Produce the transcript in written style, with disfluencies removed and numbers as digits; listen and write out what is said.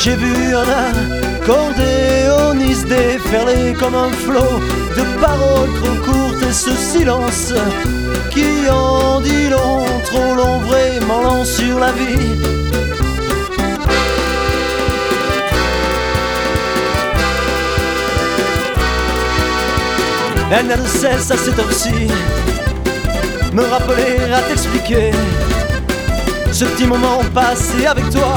J'ai vu un accordéoniste déferler comme un flot de paroles trop courtes, et ce silence qui en dit long, trop long, vraiment long sur la vie. Elle n'a de cesse à cette heure-ci me rappeler, à t'expliquer ce petit moment passé avec toi.